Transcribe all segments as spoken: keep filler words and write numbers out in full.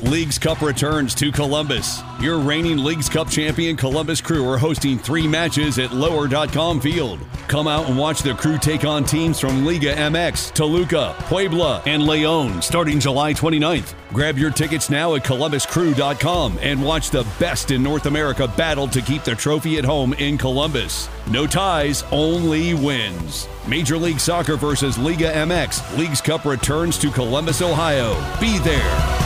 Leagues Cup returns to Columbus. Your reigning Leagues Cup champion Columbus Crew are hosting three matches at lower dot com Field. Come out and watch the Crew take on teams from Liga M X, Toluca, Puebla, and León starting July twenty-ninth. Grab your tickets now at columbus crew dot com and watch the best in North America battle to keep the trophy at home in Columbus. No ties, only wins. Major League Soccer versus Liga M X. Leagues Cup returns to Columbus, Ohio. Be there.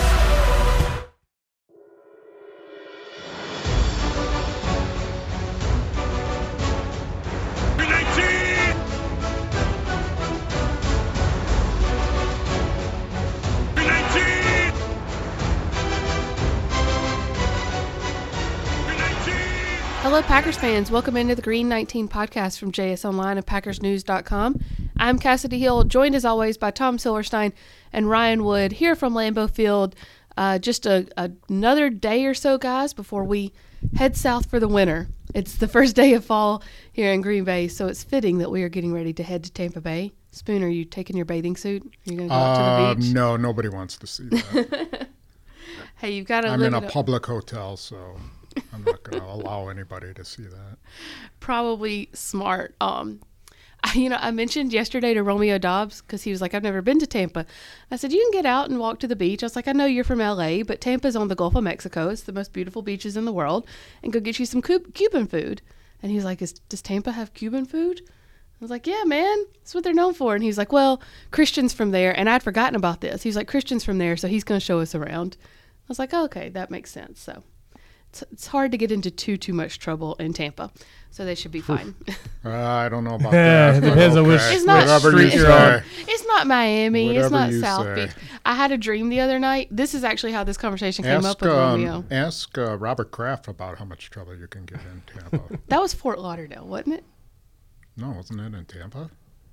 Hello, Packers fans. Welcome into the Green nineteen podcast from J S Online and Packers News dot com. I'm Cassidy Hill, joined as always by Tom Silverstein and Ryan Wood here from Lambeau Field. Uh, just a, a, another day or so, guys, before we head south for the winter. It's the first day of fall here in Green Bay, so it's fitting that we are getting ready to head to Tampa Bay. Spoon, are you taking your bathing suit? Are you going to go out uh, to the beach? No, nobody wants to see that. Hey, you've got to I'm live in a it public hotel, so I'm not going to allow anybody to see that. Probably smart. Um, I, you know, I mentioned yesterday to Romeo Dobbs, because he was like, I've never been to Tampa. I said, you can get out and walk to the beach. I was like, I know you're from L A, but Tampa's on the Gulf of Mexico. It's the most beautiful beaches in the world. And go get you some Cuban food. And he was like, Is, does Tampa have Cuban food? I was like, yeah, man, that's what they're known for. And he's like, well, Christian's from there. And I'd forgotten about this. He's like, Christian's from there, so he's going to show us around. I was like, oh, okay, that makes sense. So it's, it's hard to get into too, too much trouble in Tampa. So they should be fine. uh, I don't know about that. It depends on which it's not street you're on. It's not Miami. Whatever it's not you South say. Beach. I had a dream the other night. This is actually how this conversation came ask, up with um, Romeo. Ask uh, Robert Kraft about how much trouble you can get in Tampa. That was Fort Lauderdale, wasn't it? No, wasn't it in Tampa?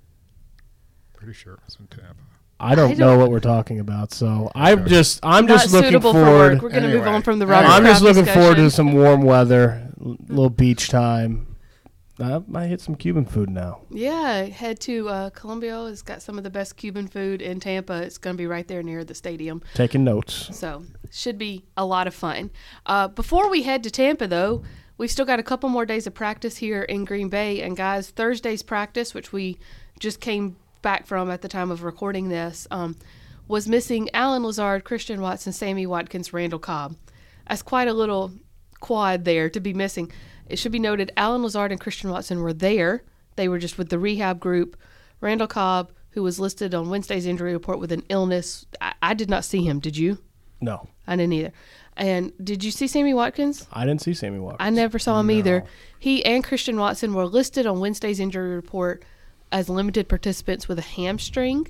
Pretty sure it was in Tampa. I don't, I don't know what we're talking about, so I'm just I'm Not just looking suitable forward. for work. We're going to Anyway. move on from the Robert Anyway. I'm Kraft just looking discussion. forward to some warm weather, a little beach time. I might hit some Cuban food now. Yeah, head to uh, Columbia. It's got some of the best Cuban food in Tampa. It's going to be right there near the stadium. Taking notes. So should be a lot of fun. Uh, before we head to Tampa, though, we've still got a couple more days of practice here in Green Bay. And, guys, Thursday's practice, which we just came back from at the time of recording this, um, was missing Allen Lazard, Christian Watson, Sammy Watkins, Randall Cobb. That's quite a little quad there to be missing. It should be noted Allen Lazard and Christian Watson were there. They were just with the rehab group. Randall Cobb, who was listed on Wednesday's injury report with an illness, I, I did not see him. Did you? No. I didn't either. And did you see Sammy Watkins? I didn't see Sammy Watkins. I never saw him No. either. He and Christian Watson were listed on Wednesday's injury report as limited participants with a hamstring.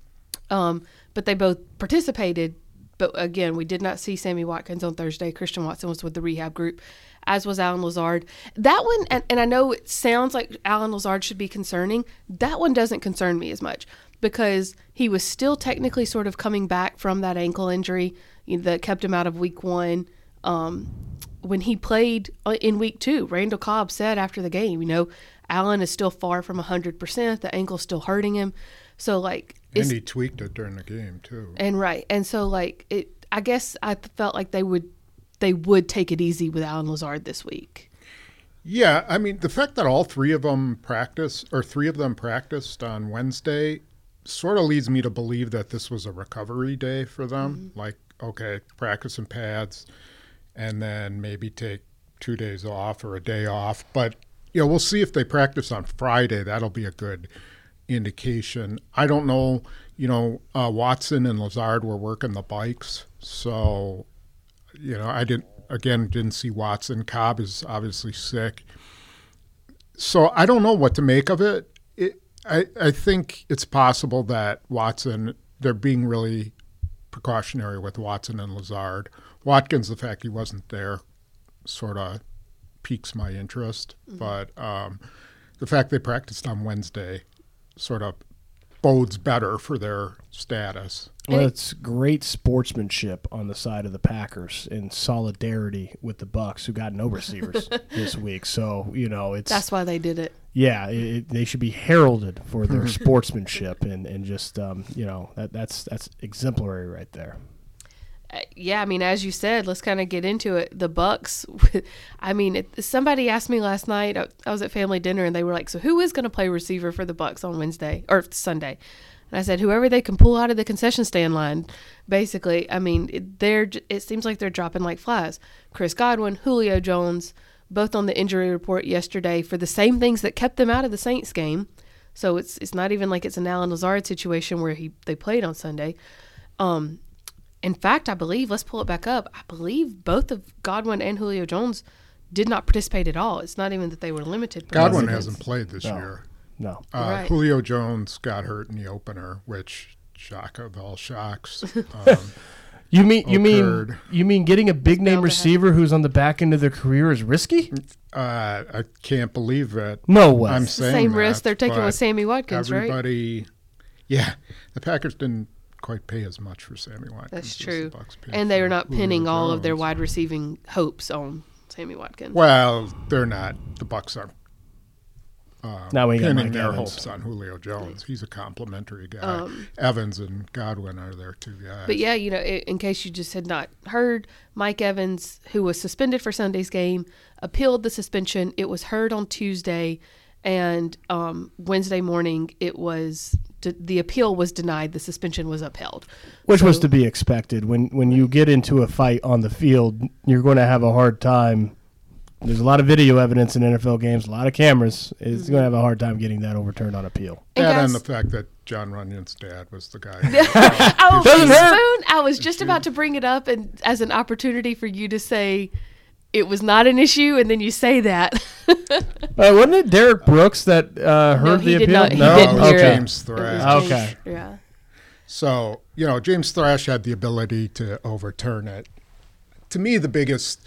Um, but they both participated. But again, we did not see Sammy Watkins on Thursday. Christian Watson was with the rehab group, as was Allen Lazard. That one, and, and I know it sounds like Allen Lazard should be concerning. That one doesn't concern me as much because he was still technically sort of coming back from that ankle injury you know, that kept him out of week one. Um, when he played in week two, Randall Cobb said after the game, you know, Allen is still far from one hundred percent. The ankle's still hurting him. So, like, And he tweaked it during the game, too. And right. And so, like, it. I guess I felt like they would they would take it easy with Allen Lazard this week. Yeah, I mean, the fact that all three of them practiced, or three of them practiced on Wednesday sort of leads me to believe that this was a recovery day for them. Mm-hmm. Like, okay, practice in pads and then maybe take two days off or a day off. But, you know, we'll see if they practice on Friday. That'll be a good indication. I don't know, you know, uh, Watson and Lazard were working the bikes. So, you know, I didn't, again, didn't see Watson. Cobb is obviously sick. So I don't know what to make of it. it I, I think it's possible that Watson, they're being really precautionary with Watson and Lazard. Watkins, the fact he wasn't there sort of piques my interest. Mm-hmm. But um, the fact they practiced on Wednesday sort of bodes better for their status. Well, it's great sportsmanship on the side of the Packers in solidarity with the Bucs, who got no receivers this week. So, you know, it's that's why they did it. Yeah, it, it, they should be heralded for their sportsmanship and and just um, you know that that's that's exemplary right there. Uh, yeah, I mean, as you said, let's kind of get into it. The Bucks. I mean, it, somebody asked me last night. I, I was at family dinner, and they were like, "So who is going to play receiver for the Bucks on Wednesday or Sunday?" And I said, "Whoever they can pull out of the concession stand line." Basically, I mean, it, they're. It seems like they're dropping like flies. Chris Godwin, Julio Jones, both on the injury report yesterday for the same things that kept them out of the Saints game. So it's it's not even like it's an Allen Lazard situation where he they played on Sunday. Um, in fact, I believe, let's pull it back up, I believe both of Godwin and Julio Jones did not participate at all. It's not even that they were limited. Godwin hasn't played this No. year. No. Uh, Right. Julio Jones got hurt in the opener, which, shock of all shocks. Um, You mean you mean occurred. you mean getting a big name bound to receiver who's on the back end of their career is risky? uh, I can't believe it. No way. I'm the saying same that, risk they're taking but with Sammy Watkins, right? everybody, yeah, the Packers didn't quite pay as much for Sammy Watkins. That's as true. The Bucs paid And they for are not Julio pinning all of their Jones. wide receiving hopes on Sammy Watkins. Well, they're not. The Bucs aren't now we got pinning Mike their Evans. hopes on Julio Jones. He's a complimentary guy. Um, Evans and Godwin are their two guys. But yeah, you know, i- in case you just had not heard, Mike Evans, who was suspended for Sunday's game, appealed the suspension. It was heard on Tuesday, and um, Wednesday morning, it was de- the appeal was denied. The suspension was upheld, Which was So- to be expected. When when you get into a fight on the field, you're going to have a hard time. There's a lot of video evidence in N F L games, a lot of cameras. It's going to have a hard time getting that overturned on appeal. And and, guys- and the fact that John Runyon's dad was the guy. Oh, Doesn't hurt. Spoon, I was just about to bring it up and as an opportunity for you to say it was not an issue, and then you say that. Uh, wasn't it Derek Brooks that uh, heard No, the he did appeal? not- he no, didn't it was hear it. James It Thrash. was Okay. James- Yeah. So, you know, James Thrash had the ability to overturn it. To me, the biggest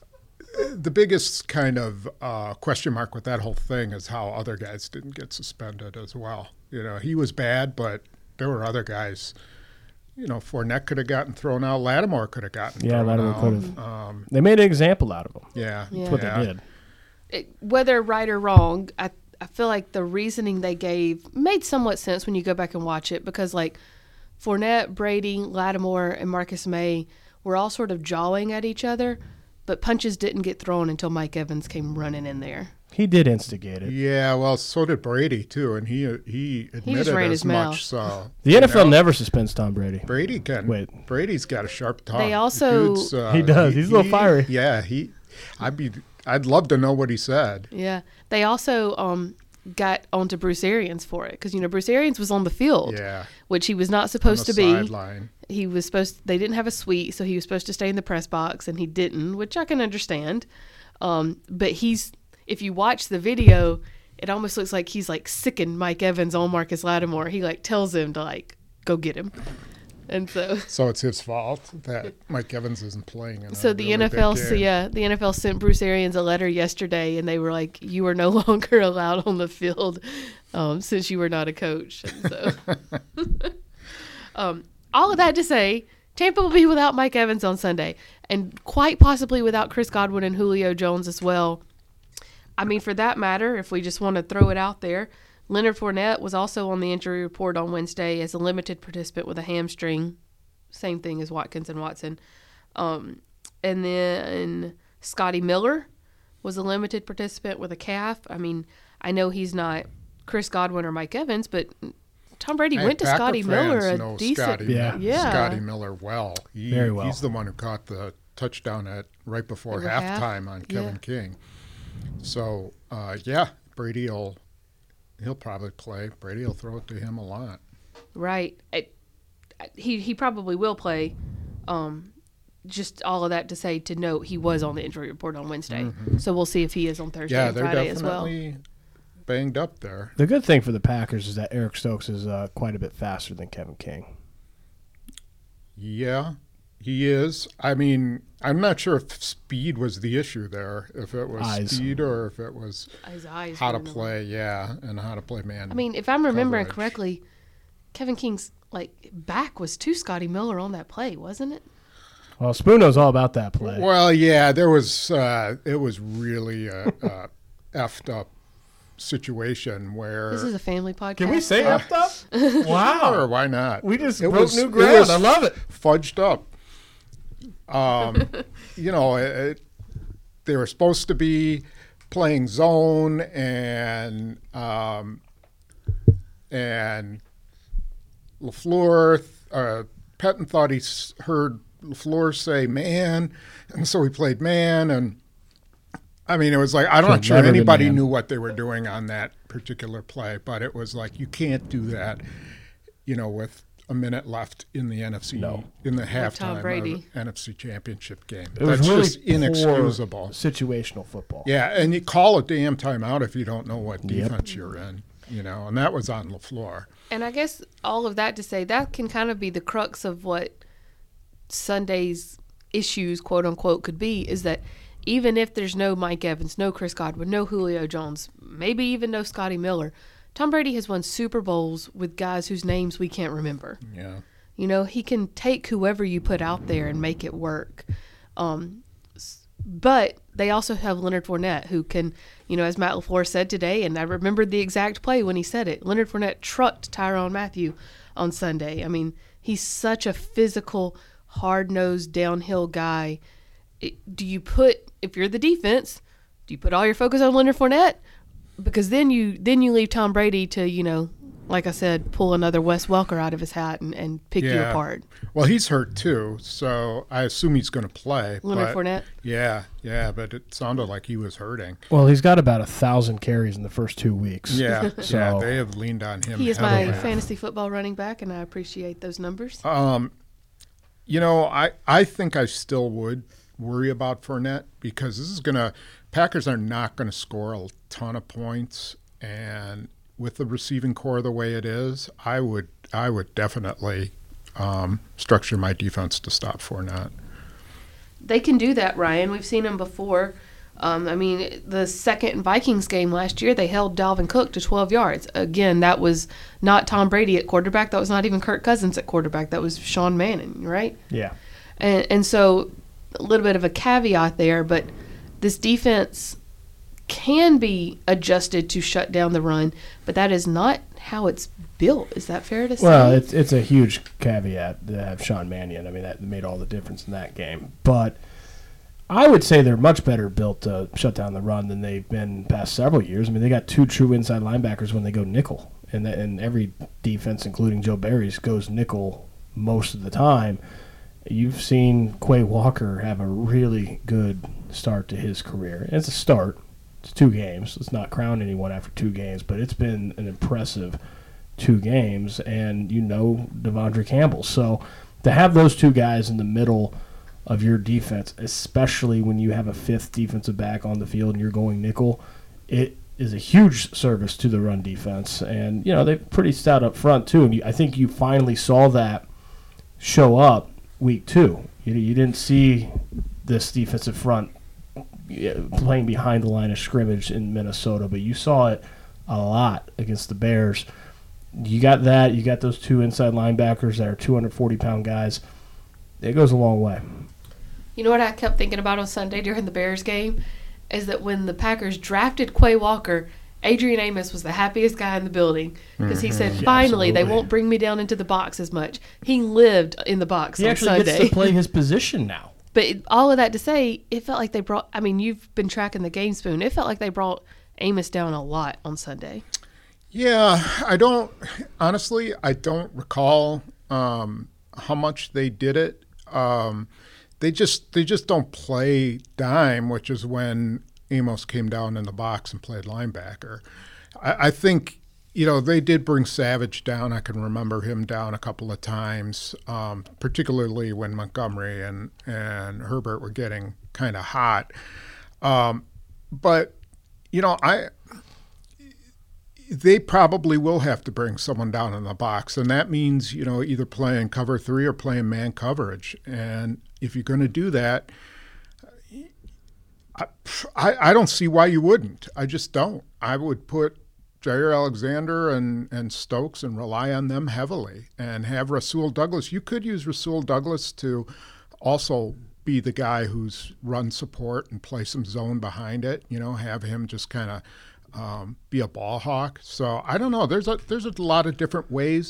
the biggest kind of uh, question mark with that whole thing is how other guys didn't get suspended as well. You know, he was bad, but there were other guys. You know, Fournette could have gotten thrown out. Lattimore could have gotten Yeah, thrown Lattimore out. could have. Um, They made an example out of him. yeah, Yeah. That's what yeah. they did. It, whether right or wrong, I I feel like the reasoning they gave made somewhat sense when you go back and watch it, because like Fournette, Brady, Lattimore, and Marcus May were all sort of jawing at each other, but punches didn't get thrown until Mike Evans came running in there. He did instigate it. Yeah, well, so did Brady too, and he he admitted ran as his mouth. much. So The you N F L know, never suspends Tom Brady. Brady can. Wait. Brady's got a sharp tongue. They also- Dude's, uh, He does. He's a little fiery. Yeah, he. I'd be. I'd love to know what he said. Yeah. They also um, got onto Bruce Arians for it, because, you know, Bruce Arians was on the field, Yeah, which he was not on supposed the to be. sideline. He was supposed they didn't have a suite, so he was supposed to stay in the press box, and he didn't, which I can understand. Um, but he's if you watch the video, it almost looks like he's like sicking Mike Evans on Marcus Lattimore. He like tells him to like go get him, and so So it's his fault that Mike Evans isn't playing. In so a the really N F L big game. yeah the N F L sent Bruce Arians a letter yesterday, and they were like, you are no longer allowed on the field um, since you were not a coach. And so um, all of that to say, Tampa will be without Mike Evans on Sunday, and quite possibly without Chris Godwin and Julio Jones as well. I mean, for that matter, if we just want to throw it out there, Leonard Fournette was also on the injury report on Wednesday as a limited participant with a hamstring. Same thing as Watkins and Watson. Um, and then Scotty Miller was a limited participant with a calf. I mean, I know he's not Chris Godwin or Mike Evans, but Tom Brady Hey, went to Packer Scotty fans Miller a know decent. Scotty, Yeah. Miller- Yeah. Scotty Miller well. He, Very well. He's the one who caught the touchdown at right before Over half? halftime on Kevin Yeah. King. So uh, yeah, Brady will he'll probably play. Brady will throw it to him a lot. Right. I, I- he he probably will play. Um, just all of that to say to note he was on the injury report on Wednesday, so we'll see if he is on Thursday Mm-hmm. Yeah, and they're Friday as well. definitely banged up there. The good thing for the Packers is that Eric Stokes is uh, quite a bit faster than Kevin King. Yeah, he is. I mean, I'm not sure if speed was the issue there, if it was Eyes. speed or if it was His eyes how were to in the way. play, yeah, and how to play man. I mean, if I'm remembering coverage. correctly, Kevin King's like back was to Scotty Miller on that play, wasn't it? Well, Spoon knows all about that play. Well, yeah, there was. Uh, it was really a, a effed up situation where. This is a family podcast. Can we say so- effed up? Sure, Wow. why not? We just It broke was- new it ground. was I love it. Fudged up. Um, you know, it, they were supposed to be playing zone, and um, and LaFleur, uh, Pettine thought he heard LaFleur say man, and so he played man. And I mean, it was like, I'm not sure anybody knew what they were doing on that particular play, but it was like, you can't do that, you know, with a minute left in the N F C, no. in the halftime of N F C Championship game. It was That's really just inexcusable. Situational football. Yeah, and you call a damn timeout if you don't know what Yep. defense you're in, you know, and that was on LaFleur. And I guess all of that to say that can kind of be the crux of what Sunday's issues, quote unquote, could be, is that even if there's no Mike Evans, no Chris Godwin, no Julio Jones, maybe even no Scotty Miller, Tom Brady has won Super Bowls with guys whose names we can't remember. Yeah. You know, he can take whoever you put out there and make it work. Um, but they also have Leonard Fournette, who can, you know, as Matt LaFleur said today, and I remembered the exact play when he said it, Leonard Fournette trucked Tyrann Mathieu on Sunday. I mean, he's such a physical, hard-nosed, downhill guy. It, do you put, if you're the defense, do you put all your focus on Leonard Fournette? Because then you then you leave Tom Brady to, you know, like I said, pull another Wes Welker out of his hat and, and pick yeah. you apart. Well, he's hurt too, so I assume he's going to play. Leonard but, Fournette? Yeah, yeah, but it sounded like he was hurting. Well, he's got about a thousand carries in the first two weeks. Yeah, so. yeah, they have leaned on him. He is heavily. my fantasy football running back, and I appreciate those numbers. Um, you know, I, I think I still would worry about Fournette because this is going to – Packers are not going to score a ton of points, and with the receiving core the way it is, I would I would definitely um, structure my defense to stop Fournette. They can do that, Ryan. We've seen them before. Um, I mean, the second Vikings game last year, they held Dalvin Cook to twelve yards. Again, that was not Tom Brady at quarterback. That was not even Kirk Cousins at quarterback. That was Sean Mannion, right? Yeah. And, and so a little bit of a caveat there, but this defense can be adjusted to shut down the run, but that is not how it's built. Is that fair to say? Well, it's it's a huge caveat to have Sean Mannion. I mean, that made all the difference in that game. But I would say they're much better built to shut down the run than they've been past several years. I mean, they got two true inside linebackers when they go nickel, and the, and every defense, including Joe Barry's, goes nickel most of the time. You've seen Quay Walker have a really good start to his career. It's a start. It's two games. Let's not crown anyone after two games, but it's been an impressive two games, and you know Devondre Campbell. So to have those two guys in the middle of your defense, especially when you have a fifth defensive back on the field and you're going nickel, it is a huge service to the run defense. And, you know, they're pretty stout up front, too. And you, I think you finally saw that show up week two. You, you didn't see this defensive front playing behind the line of scrimmage in Minnesota, but you saw it a lot against the Bears. You got that. You got those two inside linebackers that are two hundred forty pound guys. It goes a long way. You know what I kept thinking about on Sunday during the Bears game? Is that when the Packers drafted Quay Walker, Adrian Amos was the happiest guy in the building because he said, finally, yeah, they won't bring me down into the box as much. He lived in the box he on actually Sunday. gets to play his position now. But it, all of that to say, it felt like they brought – I mean, you've been tracking the game spoon. It felt like they brought Amos down a lot on Sunday. Yeah, I don't – honestly, I don't recall um, how much they did it. Um, they just they just don't play dime, which is when Amos came down in the box and played linebacker. I, I think – You know, they did bring Savage down. I can remember him down a couple of times, um, particularly when Montgomery and, and Herbert were getting kind of hot. Um, but, you know, I they probably will have to bring someone down in the box, and that means, you know, either playing cover three or playing man coverage. And if you're going to do that, I, I, I don't see why you wouldn't. I just don't. I would put Jair Alexander and, and Stokes and rely on them heavily and have Rasul Douglas. You could use Rasul Douglas to also be the guy who's run support and play some zone behind it, you know, have him just kind of um, be a ball hawk. So I don't know. There's a, there's a lot of different ways,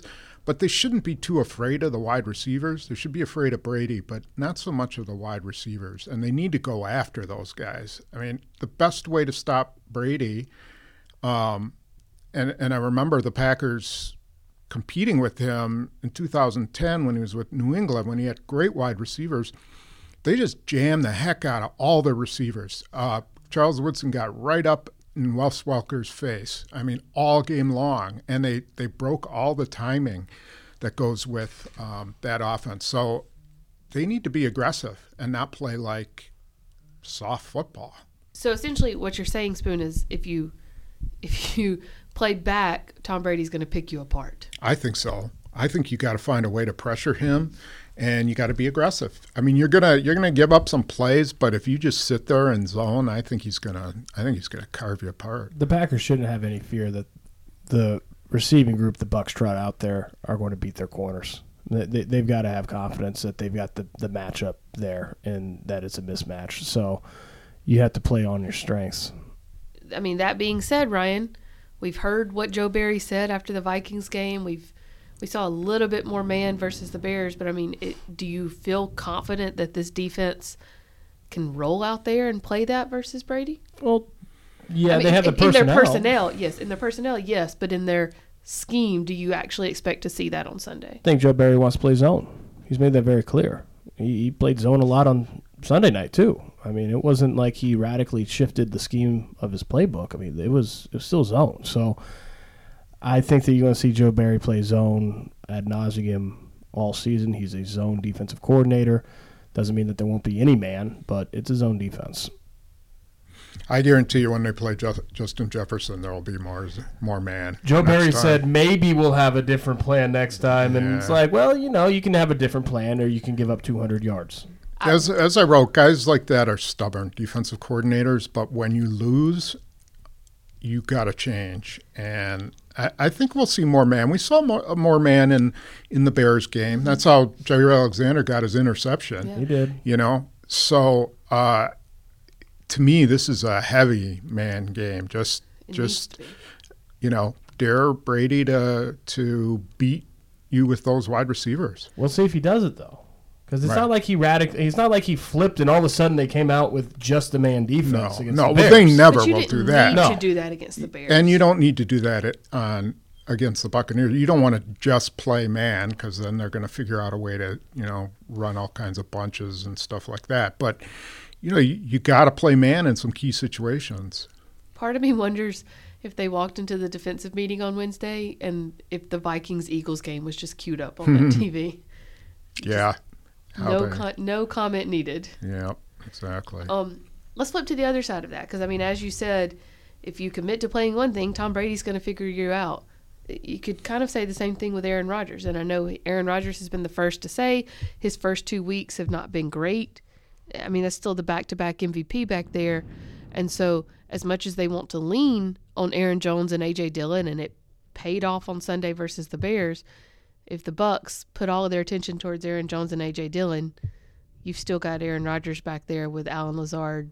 But they shouldn't be too afraid of the wide receivers. They should be afraid of Brady, but not so much of the wide receivers. And they need to go after those guys. I mean, the best way to stop Brady, um, and, and I remember the Packers competing with him in two thousand ten when he was with New England, when he had great wide receivers. They just jammed the heck out of all the receivers. Uh, Charles Woodson got right up in Wes Welker's face. I mean, all game long. And they, they broke all the timing that goes with um, that offense. So they need to be aggressive and not play like soft football. So essentially what you're saying, Spoon, is if you if you play back, Tom Brady's going to pick you apart. I think so. I think you got to find a way to pressure him, and you got to be aggressive. I mean, you're gonna you're gonna give up some plays, but if you just sit there and zone, I think he's gonna I think he's gonna carve you apart. The Packers shouldn't have any fear that the receiving group the Bucs trot out there are going to beat their corners. They, they've got to have confidence that they've got the, the matchup there and that it's a mismatch. So you have to play on your strengths. I mean, that being said, Ryan, we've heard what Joe Barry said after the Vikings game. We've We saw a little bit more man versus the Bears, but, I mean, it, do you feel confident that this defense can roll out there and play that versus Brady? Well, yeah, I mean, they have the in, personnel. in their personnel, yes. In their personnel, yes. But in their scheme, do you actually expect to see that on Sunday? I think Joe Barry wants to play zone. He's made that very clear. He, he played zone a lot on Sunday night, too. I mean, it wasn't like he radically shifted the scheme of his playbook. I mean, it was, it was still zone. So I think that you're going to see Joe Barry play zone ad nauseum all season. He's a zone defensive coordinator. Doesn't mean that there won't be any man, but it's a zone defense. I guarantee you when they play Just, Justin Jefferson, there will be more more man. Joe Barry time. said maybe we'll have a different plan next time. And Yeah. it's like, well, you know, you can have a different plan or you can give up two hundred yards. As, as I wrote, guys like that are stubborn defensive coordinators, but when you lose, you got to change. And I, I think we'll see more man. We saw more, more man in, in the Bears game. That's how Jair Alexander got his interception. Yeah. He did. You know, so uh, to me, this is a heavy man game. Just, It just needs to be. you know, dare Brady to to beat you with those wide receivers. We'll see if he does it, though. Because it's Right. not like he radic- He's not like he flipped and all of a sudden they came out with just a man defense No, against no, the well, Bears. they never But you will didn't do that. need No. to do that against the Bears. And you don't need to do that at, on against the Buccaneers. You don't want to just play man because then they're going to figure out a way to, you know, run all kinds of bunches and stuff like that. But, you know, you, you got to play man in some key situations. Part of me wonders if they walked into the defensive meeting on Wednesday and if the Vikings-Eagles game was just queued up on that T V. Yeah. How No, they- con- no comment needed. Yeah, exactly. Um, let's flip to the other side of that because, I mean, as you said, if you commit to playing one thing, Tom Brady's going to figure you out. You could kind of say the same thing with Aaron Rodgers, and I know Aaron Rodgers has been the first to say his first two weeks have not been great. I mean, that's still the back-to-back M V P back there, and so as much as they want to lean on Aaron Jones and A J Dillon, and it paid off on Sunday versus the Bears, if the Bucs put all of their attention towards Aaron Jones and A J Dillon, you've still got Aaron Rodgers back there with Alan Lazard,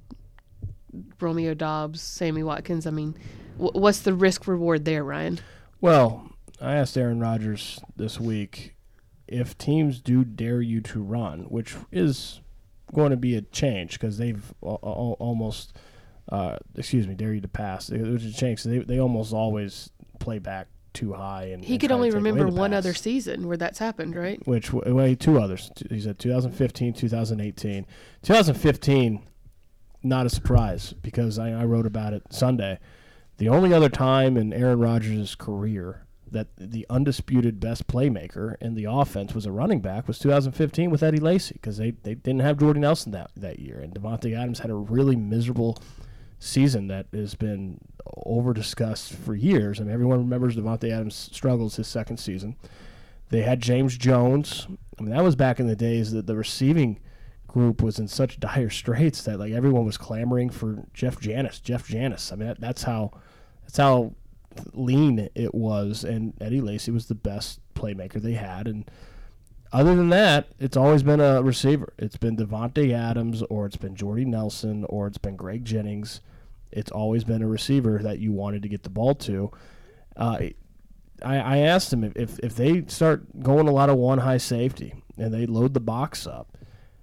Romeo Doubs, Sammy Watkins. I mean, w- what's the risk reward there, Ryan? Well, I asked Aaron Rodgers this week if teams do dare you to run, which is going to be a change because they've al- al- almost, uh, excuse me, dare you to pass. It was a change. So they they almost always play back too high. And He and could try to only take away remember the one pass. other season where that's happened, right? Which, well, two others. He said twenty fifteen, twenty eighteen. twenty fifteen, not a surprise because I, I wrote about it Sunday. The only other time in Aaron Rodgers' career that the undisputed best playmaker in the offense was a running back was two thousand fifteen with Eddie Lacy because they, they didn't have Jordy Nelson that, that year. And Devontae Adams had a really miserable season that has been over-discussed for years. I mean, everyone remembers Devontae Adams' struggles his second season. They had James Jones. I mean, that was back in the days that the receiving group was in such dire straits that like everyone was clamoring for Jeff Janis. Jeff Janis. I mean, that, that's how that's how lean it was. And Eddie Lacy was the best playmaker they had. And other than that, it's always been a receiver. It's been Devontae Adams, or it's been Jordy Nelson, or it's been Greg Jennings. It's always been a receiver that you wanted to get the ball to. Uh, I, I asked him if, if they start going a lot of one high safety and they load the box up,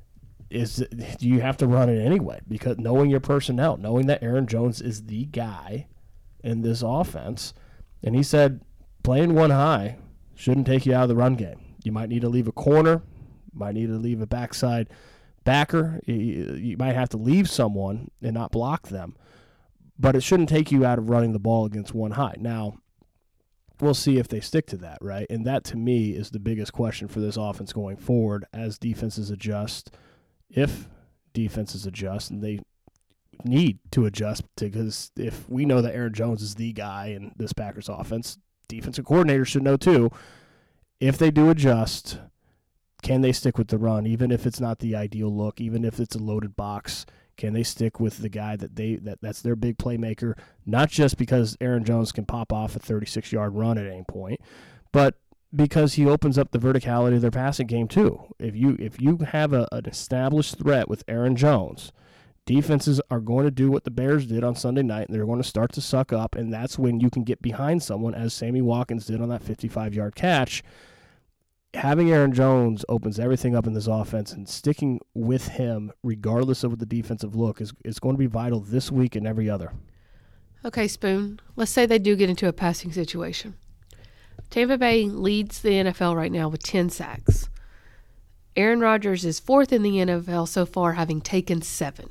is do you have to run it anyway? Because knowing your personnel, knowing that Aaron Jones is the guy in this offense, and he said playing one high shouldn't take you out of the run game. You might need to leave a corner, might need to leave a backside backer. You, you might have to leave someone and not block them, but it shouldn't take you out of running the ball against one high. Now, we'll see if they stick to that, right? And that, to me, is the biggest question for this offense going forward as defenses adjust. If defenses adjust, and they need to adjust, because if we know that Aaron Jones is the guy in this Packers offense, defensive coordinators should know too. If they do adjust, can they stick with the run, even if it's not the ideal look, even if it's a loaded box? Can they stick with the guy that they that, that's their big playmaker, not just because Aaron Jones can pop off a thirty-six-yard run at any point, but because he opens up the verticality of their passing game too. If you if you have a, an established threat with Aaron Jones, defenses are going to do what the Bears did on Sunday night, and they're going to start to suck up, and that's when you can get behind someone, as Sammy Watkins did on that fifty-five-yard catch. Having Aaron Jones opens everything up in this offense, and sticking with him, regardless of what the defensive look, is, is going to be vital this week and every other. Okay, Spoon, let's say they do get into a passing situation. Tampa Bay leads the N F L right now with ten sacks. Aaron Rodgers is fourth in the N F L so far, having taken seven.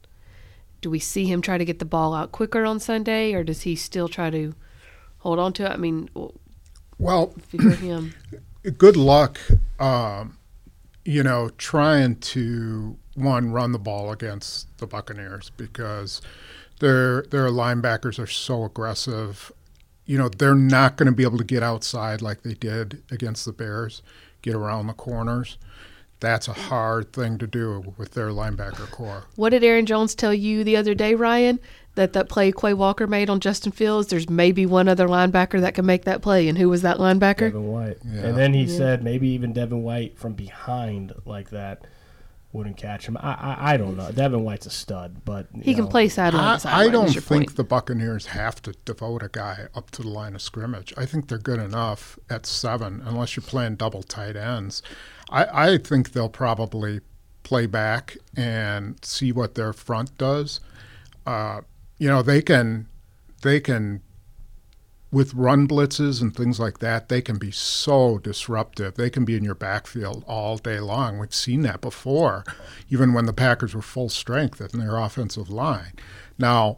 Do we see him try to get the ball out quicker on Sunday, or does he still try to hold on to it? I mean, well, if you're him. Good luck, um, you know, trying to, one, run the ball against the Buccaneers, because their their linebackers are so aggressive. You know, they're not going to be able to get outside like they did against the Bears, get around the corners. That's a hard thing to do with their linebacker core. What did Aaron Jones tell you the other day, Ryan? That that play Quay Walker made on Justin Fields, there's maybe one other linebacker that can make that play. And who was that linebacker? Devin White. Yeah. And then he yeah. said maybe even Devin White from behind like that wouldn't catch him. I I, I don't know. Devin White's a stud, but he can know. play sideline I, to sideline. I don't is your think point. the Buccaneers have to devote a guy up to the line of scrimmage. I think they're good enough at seven, unless you're playing double tight ends. I, I think they'll probably play back and see what their front does. Uh, you know, they can, they can, with run blitzes and things like that, they can be so disruptive. They can be in your backfield all day long. We've seen that before, even when the Packers were full strength in their offensive line. Now,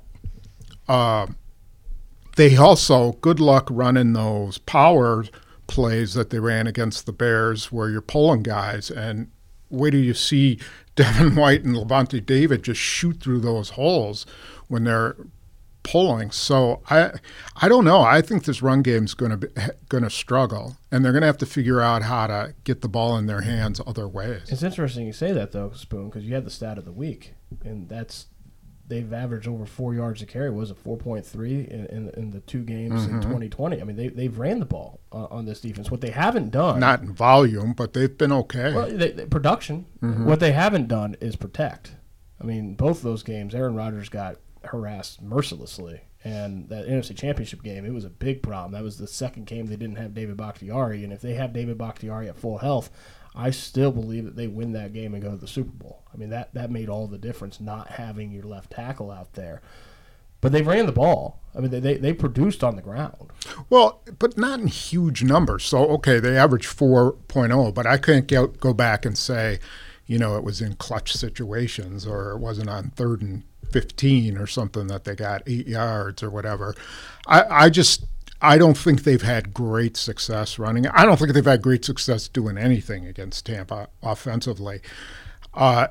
uh, they also, good luck running those power plays that they ran against the Bears where you're pulling guys, and wait till you see Devin White and Levante David just shoot through those holes when they're pulling. So I I don't know. I think this run game's going to be going to struggle, and they're going to have to figure out how to get the ball in their hands other ways. It's interesting you say that, though, Spoon, because you had the stat of the week, and that's they've averaged over four yards a carry. Was it four point three in, in, in the two games Mm-hmm. in twenty twenty? I mean, they, they've ran the ball on, on this defense. What they haven't done – Not in volume, but they've been okay. Well, they, they, production. Mm-hmm. What they haven't done is protect. I mean, both those games, Aaron Rodgers got harassed mercilessly. And that N F C Championship game, it was a big problem. That was the second game they didn't have David Bakhtiari. And if they have David Bakhtiari at full health, I still believe that they win that game and go to the Super Bowl. I mean, that, that made all the difference, not having your left tackle out there. But they ran the ball. I mean, they, they, they produced on the ground. Well, but not in huge numbers. So, okay, they averaged four point oh, but I can't get, go back and say, you know, it was in clutch situations or it wasn't on third and fifteen or something that they got eight yards or whatever. I, I just I don't think they've had great success running. I don't think they've had great success doing anything against Tampa offensively. Uh,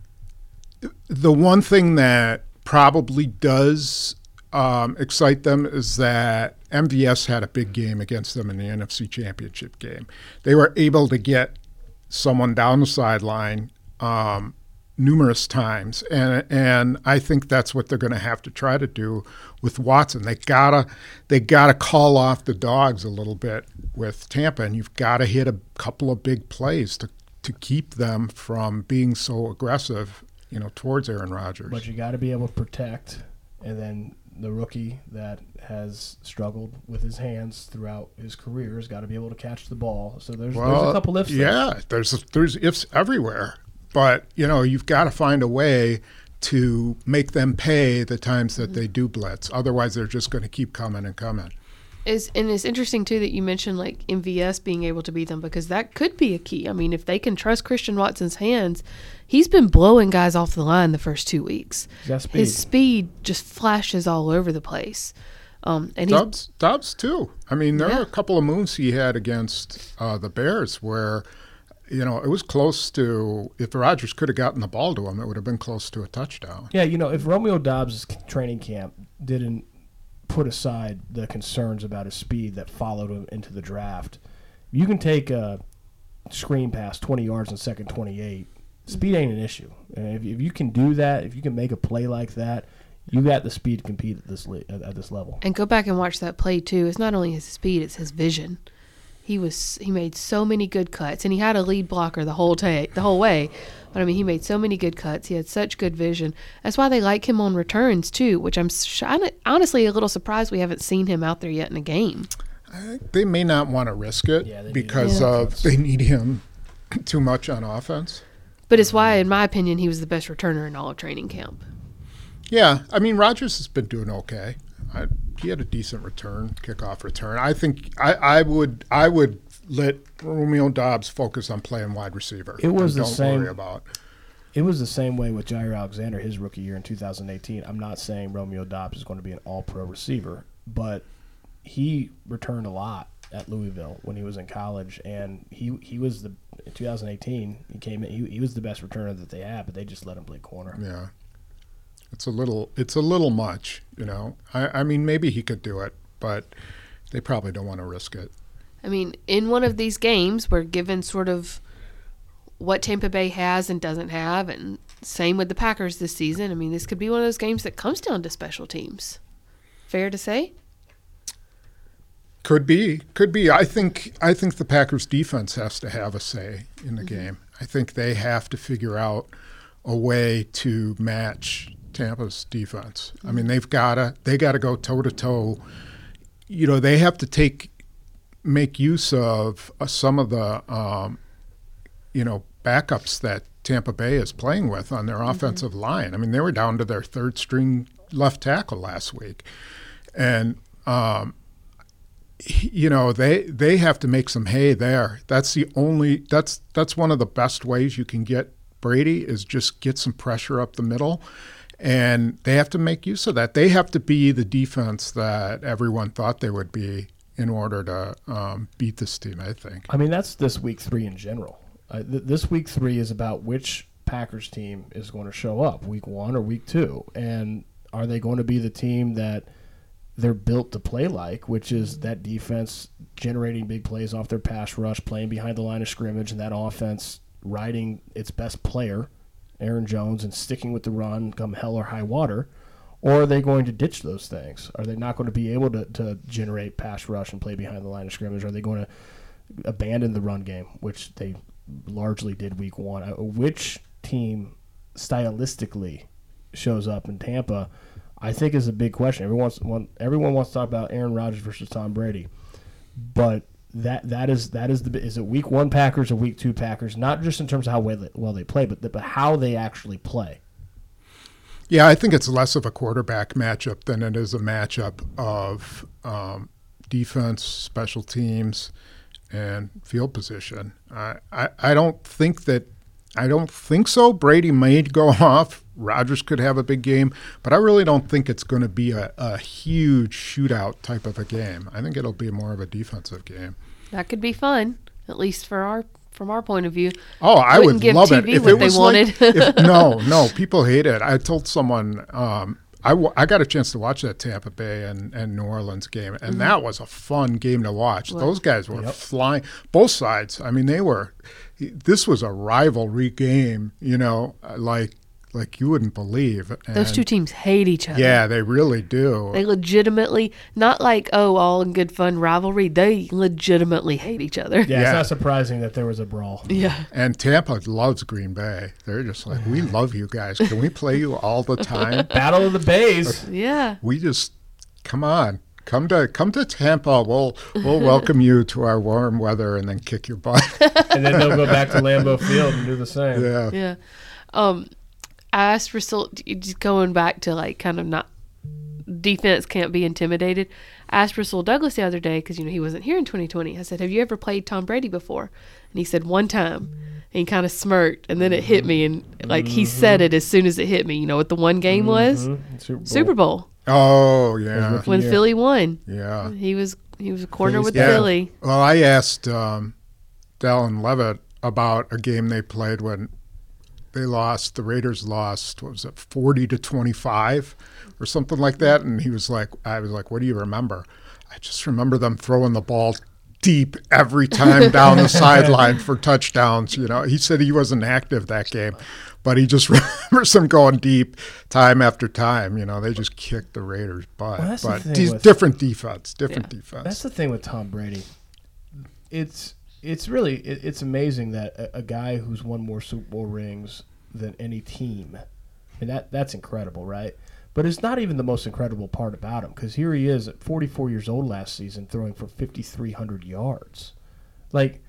the one thing that probably does um, excite them is that M V S had a big game against them in the N F C Championship game. They were able to get someone down the sideline um, numerous times, and and I think that's what they're going to have to try to do with Watson. They gotta they gotta call off the dogs a little bit with Tampa, and you've got to hit a couple of big plays to to keep them from being so aggressive, you know, towards Aaron Rodgers. But you got to be able to protect, and then the rookie that has struggled with his hands throughout his career has got to be able to catch the ball. So there's, Well, there's a couple ifs there. Yeah, there's there's ifs everywhere. But, you know, you've got to find a way to make them pay the times that they do blitz. Otherwise, they're just going to keep coming and coming. Is and it's interesting too that you mentioned like M V S being able to beat them, because that could be a key. I mean, if they can trust Christian Watson's hands, he's been blowing guys off the line the first two weeks. That speed. His speed just flashes all over the place. Um, and he's, Dobbs, Dobbs, too. I mean, there Yeah. were a couple of moves he had against uh, the Bears where, you know, it was close to, if Rodgers could have gotten the ball to him, it would have been close to a touchdown. Yeah, you know, if Romeo Dobbs' training camp didn't put aside the concerns about his speed that followed him into the draft, you can take a screen pass twenty yards in second twenty-eight. Speed ain't an issue. And if, if you can do that, if you can make a play like that, you got the speed to compete at this le- at, at this level. and go back and watch that play too. It's not only his speed; it's his vision. He was he made so many good cuts, and he had a lead blocker the whole ta- the whole way. But I mean, he made so many good cuts. He had such good vision. That's why they like him on returns too. Which I'm sh- honestly a little surprised we haven't seen him out there yet in a game. I think they may not want to risk it Yeah, they need because him. of they need him too much on offense. But it's why, in my opinion, he was the best returner in all of training camp. Yeah, I mean, Rodgers has been doing okay. I, he had a decent return, kickoff return. I think I, I would I would let Romeo Dobbs focus on playing wide receiver. It was and the don't same- worry about. It was the same way with Jair Alexander his rookie year in two thousand eighteen. I'm not saying Romeo Dobbs is going to be an all-pro receiver, but he returned a lot at Louisville when he was in college, and he he was the in two thousand eighteen he came in, he, he was the best returner that they had, but they just let him play corner. Yeah, it's a little it's a little much, you know. I, I mean, maybe he could do it, but they probably don't want to risk it. I mean, in one of these games, we're given sort of what Tampa Bay has and doesn't have, and same with the Packers this season. I mean, this could be one of those games that comes down to special teams. Fair to say? Could be, could be. I think I think the Packers defense has to have a say in the Mm-hmm. game. I think they have to figure out a way to match Tampa's defense. I mean, they've gotta they gotta go toe to toe. You know, they have to take make use of uh, some of the um, you know backups that Tampa Bay is playing with on their offensive line. I mean, they were down to their third string left tackle last week, and um, you know they they have to make some hay there. That's the only that's that's one of the best ways you can get Brady is just get some pressure up the middle, and they have to make use of that. They have to be the defense that everyone thought they would be in order to um, beat this team, I think. I mean, that's this week three in general. Uh, th- this week three is about which Packers team is going to show up, week one or week two. And are they going to be the team that they're built to play like, which is that defense generating big plays off their pass rush, playing behind the line of scrimmage, and that offense riding its best player, Aaron Jones, and sticking with the run come hell or high water? Or are they going to ditch those things? Are they not going to be able to, to generate pass rush and play behind the line of scrimmage? Are they going to abandon the run game, which they largely did week one? Uh, Which team stylistically shows up in Tampa, I think, is a big question. Everyone wants, one, everyone wants to talk about Aaron Rodgers versus Tom Brady, but that that is that is the is it week one Packers or week two Packers? Not just in terms of how well they, well they play, but the, but how they actually play. Yeah, I think it's less of a quarterback matchup than it is a matchup of um, defense, special teams, and field position. I, I, I don't think that I don't think so. Brady may go off. Rodgers could have a big game, but I really don't think it's going to be a, a huge shootout type of a game. I think it'll be more of a defensive game. That could be fun, at least for our from our point of view. Oh, I Wouldn't would give love T it V if what it they was wanted. like. If, no, no, people hate it. I told someone um, I, w- I got a chance to watch that Tampa Bay and, and New Orleans game, and Mm-hmm. that was a fun game to watch. Well, Those guys were Yep. flying, both sides. I mean, they were. This was a rivalry game, you know, like like you wouldn't believe. Those And two teams hate each other. yeah, they really do. They legitimately, not like, oh, all in good fun rivalry. They legitimately hate each other. Yeah, Yeah. it's not surprising that there was a brawl. Yeah. And Tampa loves Green Bay. They're just like, we love you guys. Can we play you all the time? Battle of the Bays. Yeah. We just come on. Come to come to Tampa. We'll we'll welcome you to our warm weather and then kick your butt. And then they'll go back to Lambeau Field and do the same. Yeah. Yeah. Um, I asked Russell, just going back to like kind of not, defense can't be intimidated. I asked Russell Douglas the other day, because, you know, he wasn't here in twenty twenty. I said, have you ever played Tom Brady before? And he said, one time. And he kind of smirked, and then it hit me. And like Mm-hmm. he said it as soon as it hit me. You know what the one game was? Mhm. Super Bowl. Super Bowl. Oh yeah. When Yeah. Philly won. Yeah. He was he was a corner Philly's with Yeah. Philly. Well, I asked um, Dallin Levitt about a game they played when they lost. The Raiders lost. What was it, forty to twenty-five, or something like that? And he was like, I was like, what do you remember? I just remember them throwing the ball deep every time down the sideline for touchdowns. You know, he said he wasn't active that game, but he just remembers them going deep time after time. You know, they just kicked the Raiders' butt. Well, that's the but thing de- with- different defense, different Yeah. defense. That's the thing with Tom Brady. It's it's really it, it's amazing that a, a guy who's won more Super Bowl rings than any team, and that that's incredible, right? But it's not even the most incredible part about him, because here he is at forty-four years old last season, throwing for fifty-three hundred yards. Like,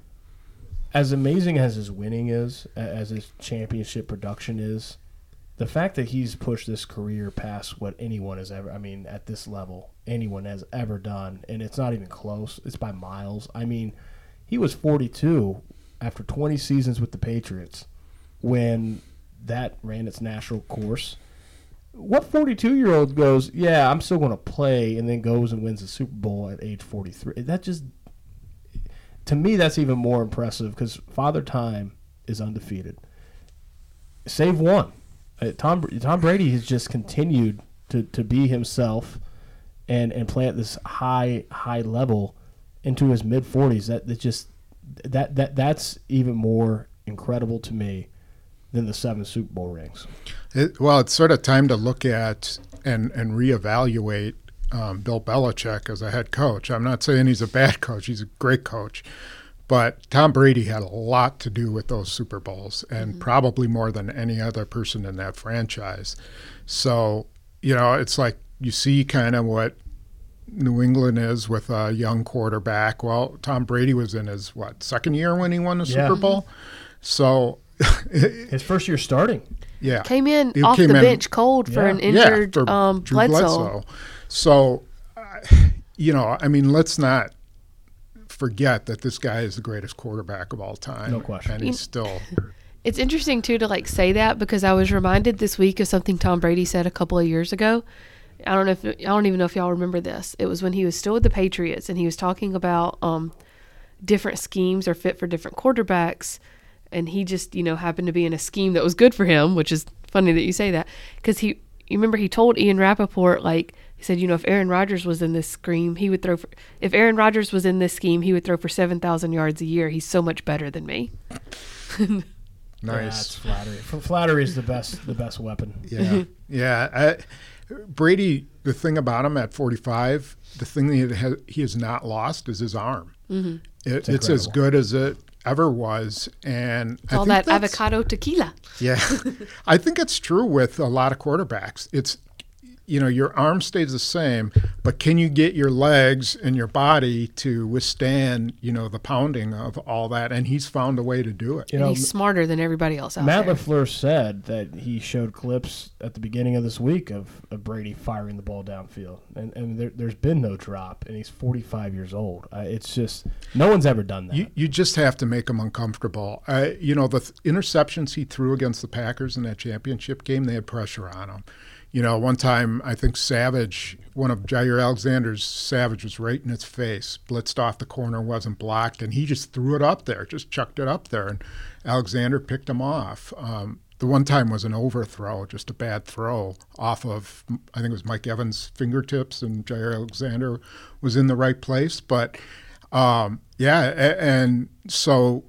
as amazing as his winning is, a- as his championship production is, the fact that he's pushed this career past what anyone has ever, I mean, at this level, anyone has ever done, and it's not even close. It's by miles. I mean, he was forty-two after twenty seasons with the Patriots when that ran its natural course. What forty-two-year-old goes, yeah, I'm still going to play, and then goes and wins the Super Bowl at age forty-three? That just, to me, that's even more impressive, because Father Time is undefeated. Save one. Uh, Tom Tom Brady has just continued to, to be himself and, and play at this high high level into his mid forties. That that just that that that's even more incredible to me than the seven Super Bowl rings. It, well, it's sort of time to look at and, and reevaluate um, Bill Belichick as a head coach. I'm not saying he's a bad coach. He's a great coach. But Tom Brady had a lot to do with those Super Bowls, and mm-hmm. probably more than any other person in that franchise. So, you know, it's like you see kind of what New England is with a young quarterback. Well, Tom Brady was in his, what, second year when he won the Yeah. Super Bowl? So his first year starting. Yeah. Came in He off came the in- bench cold for Yeah. an injured yeah, for um, Drew Bledsoe. So, uh, you know, I mean, let's not forget that this guy is the greatest quarterback of all time. No question. And he's still It's interesting, too, to like say that, because I was reminded this week of something Tom Brady said a couple of years ago. I don't know if I don't even know if y'all remember this. It was when he was still with the Patriots, and he was talking about um, different schemes are fit for different quarterbacks, and he just, you know, happened to be in a scheme that was good for him, which is funny that you say that, because he, you remember he told Ian Rappaport, like, he said, you know, if Aaron Rodgers was in this scheme, he would throw for, if Aaron Rodgers was in this scheme, he would throw for seven thousand yards a year. He's so much better than me. nice. That's flattery. F- Flattery is the best the best weapon. Yeah. yeah. I, Brady, the thing about him at forty-five, the thing that he has, he has not lost is his arm. Mm-hmm. It, it's as good as it ever was. And It's I all think that that's- avocado tequila. Yeah. I think it's true with a lot of quarterbacks. It's, you know, your arm stays the same, but can you get your legs and your body to withstand, you know, the pounding of all that? And he's found a way to do it. You And know, he's smarter than everybody else out Matt there. LaFleur said that he showed clips at the beginning of this week of, of Brady firing the ball downfield, and and there, there's been no drop, and he's forty-five years old. Uh, it's just no one's ever done that. You, you just have to make him uncomfortable. Uh, you know, the th- interceptions he threw against the Packers in that championship game, they had pressure on him. You know, one time I think Savage, one of Jair Alexander's Savage was right in his face, blitzed off the corner, wasn't blocked, and he just threw it up there, just chucked it up there, and Alexander picked him off. Um, the one time was an overthrow, just a bad throw off of, I think it was Mike Evans' fingertips, and Jair Alexander was in the right place. But, um, yeah, a- and so,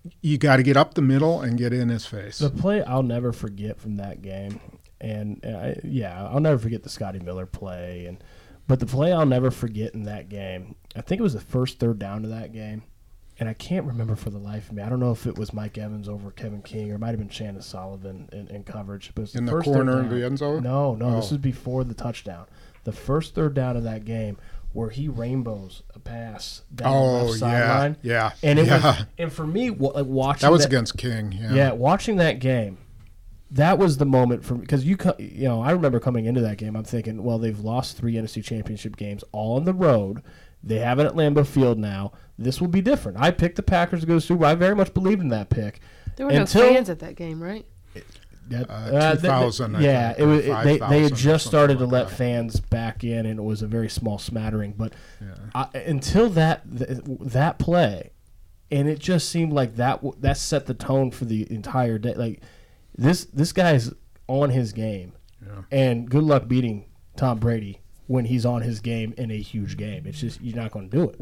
you got to get up the middle and get in his face. The play I'll never forget from that game, and uh, yeah, I'll never forget the Scotty Miller play, and but the play I'll never forget in that game, I think it was the first third down of that game, and I can't remember for the life of me. I don't know if it was Mike Evans over Kevin King, or it might have been Shannon Sullivan in, in coverage. But it was the in the first corner of the end zone? No, no, oh. this was before the touchdown. The first third down of that game, where he rainbows a pass down oh, the left sideline. Yeah, yeah. And it yeah. was, and for me, like watching that was that, against King. Yeah. yeah, watching that game, that was the moment for me, because you, you know, I remember coming into that game, I'm thinking, well, they've lost three N F C Championship games all on the road. They have it at Lambeau Field now. This will be different. I picked the Packers to go to Super Bowl. I very much believed in that pick. There were Until, no fans at that game, right? That, Uh, uh, two thousand, th- th- yeah, think, it was. It, they they had or just started to like let that. fans back in, and it was a very small smattering. But Yeah. I, until that th- that play, and it just seemed like that w- that set the tone for the entire day. Like this this guy's on his game, Yeah. and good luck beating Tom Brady when he's on his game in a huge game. It's just you're not going to do it.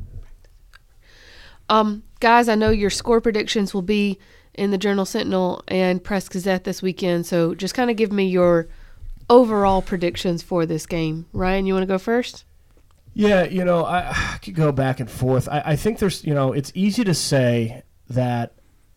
Um, guys, I know your score predictions will be in the Journal Sentinel and Press Gazette this weekend, so just kind of give me your overall predictions for this game. Ryan, you want to go first? Yeah, you know, I, I could go back and forth. I, I think there's, you know, it's easy to say that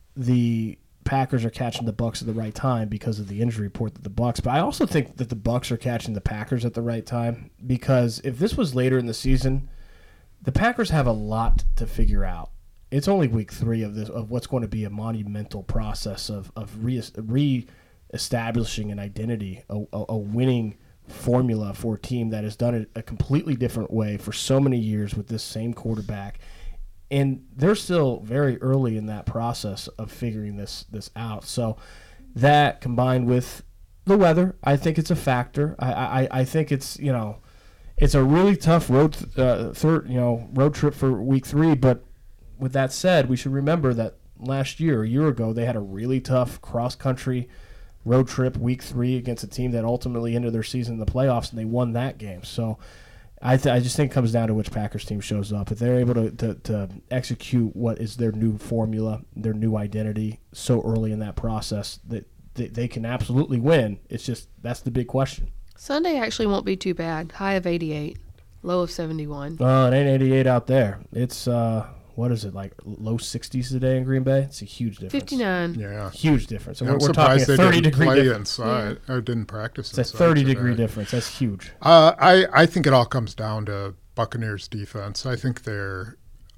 the Packers are catching the Bucs at the right time because of the injury report that the Bucs, but I also think that the Bucs are catching the Packers at the right time, because if this was later in the season, the Packers have a lot to figure out. It's only week three of this of what's going to be a monumental process of of re re-establishing an identity, a, a, a winning formula for a team that has done it a completely different way for so many years with this same quarterback, and they're still very early in that process of figuring this this out. So that combined with the weather, I think it's a factor. I I, I think it's you know it's a really tough road uh, third you know road trip for week three, but with that said, we should remember that last year, a year ago, they had a really tough cross-country road trip week three against a team that ultimately ended their season in the playoffs, and they won that game. So I, th- I just think it comes down to which Packers team shows up. If they're able to, to, to execute what is their new formula, their new identity so early in that process, that they, they can absolutely win. It's just that's the big question. Sunday actually won't be too bad. High of eighty-eight, low of seventy-one. Oh, it ain't eighty-eight out there. It's uh, what is it, like low sixties today in Green Bay? It's a huge difference. fifty-nine. Yeah. Huge difference. And I'm we're, we're talking a surprised they thirty didn't degree play difference. inside. I didn't practice It's a inside thirty today. degree difference. That's huge. Uh, I, I think it all comes down to Buccaneers defense. I think they're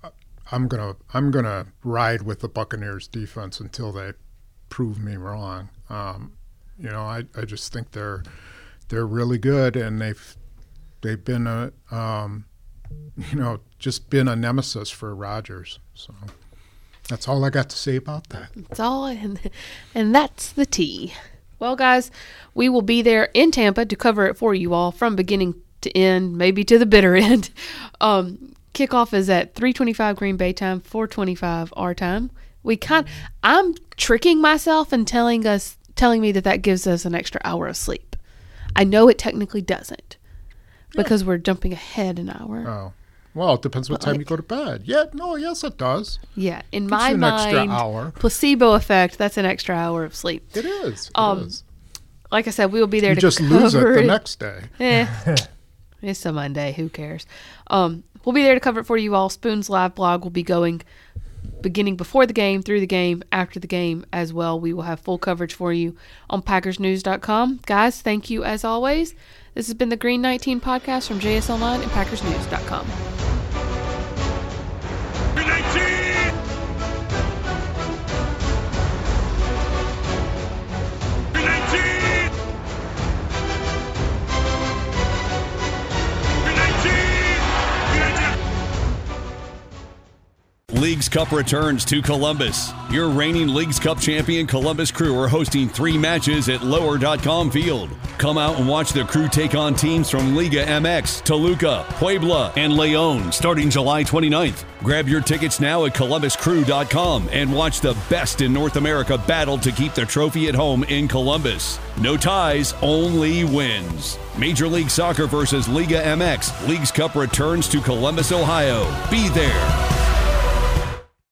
I'm gonna I'm gonna ride with the Buccaneers defense until they prove me wrong. Um, you know, I, I just think they're they're really good, and they've they've been a um, you know just been a nemesis for Rodgers. So that's all I got to say about that. That's all, and, and that's the tea. Well, guys, we will be there in Tampa to cover it for you all from beginning to end, maybe to the bitter end. Um, kickoff is at three twenty-five Green Bay time, four twenty-five our time. We kind, I'm tricking myself and telling us, telling me that that gives us an extra hour of sleep. I know it technically doesn't, because we're jumping ahead an hour. Oh, well, it depends what But time like- you go to bed. Yeah, no, yes, it does. Yeah, in Gives my you an extra mind, hour. placebo effect, that's an extra hour of sleep. It is. It Um, is. Like I said, we will be there You to just cover lose it the it. next day. Eh, it's a Monday. Who cares? Um, we'll be there to cover it for you all. Spoon's live blog will be going beginning before the game, through the game, after the game as well. We will have full coverage for you on Packers News dot com. Guys, thank you as always. This has been the Green nineteen podcast from J S Online and Packers News dot com. Green nineteen! Green nineteen! Green nineteen! Green nineteen! Leagues Cup returns to Columbus. Your reigning Leagues Cup champion Columbus Crew are hosting three matches at lower dot com field. Come out and watch the Crew take on teams from Liga M X, Toluca, Puebla, and Leon starting July twenty-ninth. Grab your tickets now at Columbus Crew dot com and watch the best in North America battle to keep the trophy at home in Columbus. No ties, only wins. Major League Soccer versus Liga M X. Leagues Cup returns to Columbus, Ohio. Be there.